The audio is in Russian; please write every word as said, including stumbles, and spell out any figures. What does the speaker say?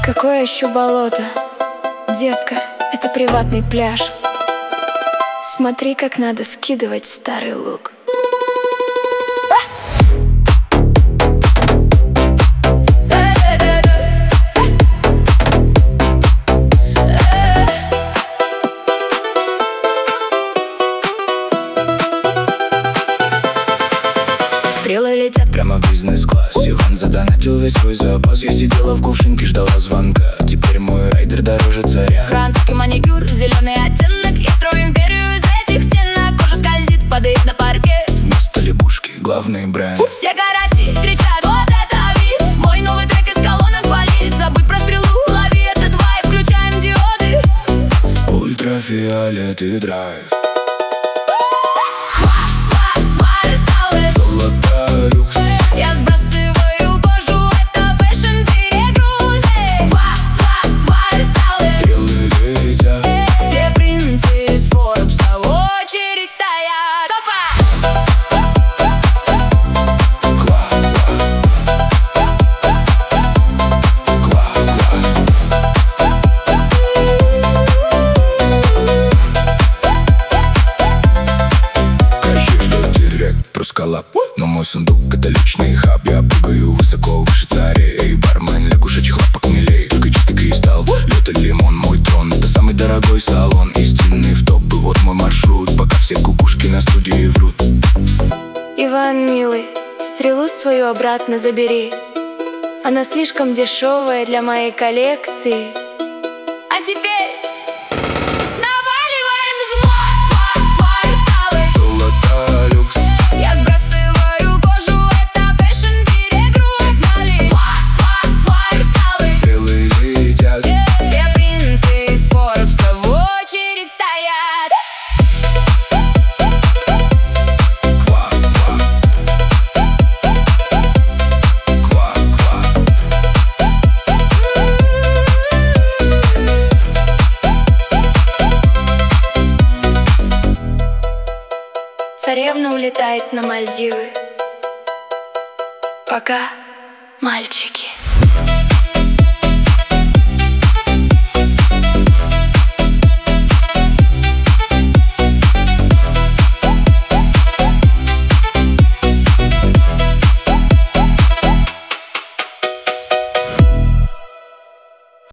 Какое еще болото? Детка, это приватный пляж. Смотри, как надо скидывать старый лук. Стрелы летят прямо в бизнес-класс. Иван задонатил весь свой запас. Я сидела в кувшинке, ждала звонка. Теперь мой райдер дороже царя. Французский маникюр, зеленый оттенок. Я строю империю из этих стенок. Кожа скользит, падает на паркет. Вместо лягушки главный бренд. Все караси кричат: вот это вид! Мой новый трек из колонок валит. Забудь про стрелу, лови этот вайб. Включаем диоды. Ультрафиолет и драйв. Я сбрасываю кожу, это фэшн перегрузы. Кварталы, стрелы летят. все принцы из Форбса в очередь стоят. Скалап. Но мой сундук — это личный хаб. Я прыгаю высоко выше царей. Эй, бармен, лягушачьих лапок милей. Только чистый кристалл, лед и лимон. Мой трон — это самый дорогой салон. Истинный в топ, и вот мой маршрут. Пока все кукушки на студии врут. Иван, милый, стрелу свою обратно забери. Она слишком дешевая для моей коллекции. А теперь Царевна улетает на Мальдивы. Пока, мальчики.